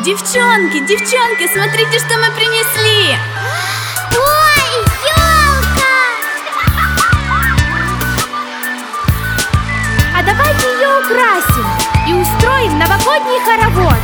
Девчонки, девчонки, смотрите, что мы принесли! Ой, елка! А давайте ее украсим и устроим новогодний хоровод.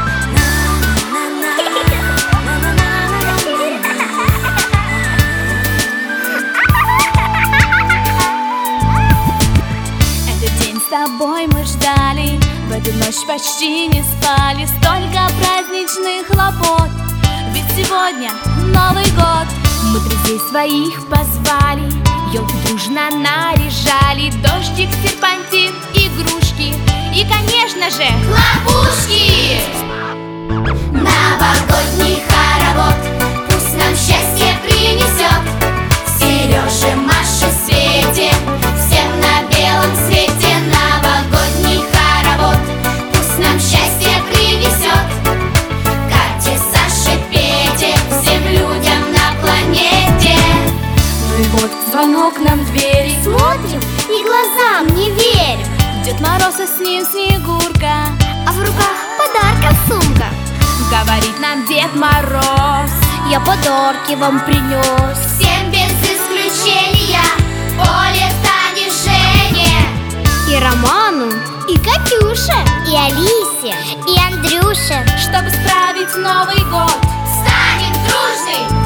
Этот день с тобой мы ждали, в эту ночь почти не спали. Столько праздничных хлопот, ведь сегодня Новый год. Мы друзей своих позвали, елку дружно наряжали. Дождик, серпантин, игрушки и, конечно же, хлопушки. Новогодний хоровод пусть нам счастье принесет. Сереже, Маше, Свете, всем на белом свете. Новогодний хоровод пусть нам счастье принесет. Кате, Саше, Пете, всем людям на планете. Ну и вот звонок нам в двери. Смотрим и глазам не верим. Дед Мороз, а с ним Снегурка, А в руках подарков сумка. говорит нам Дед Мороз: я подарки вам принес. Всем без исключения. Оле, Тане, Жене, и Роману, и Катюше, и Алисе, и Андрюше. чтобы справить Новый год, станем дружной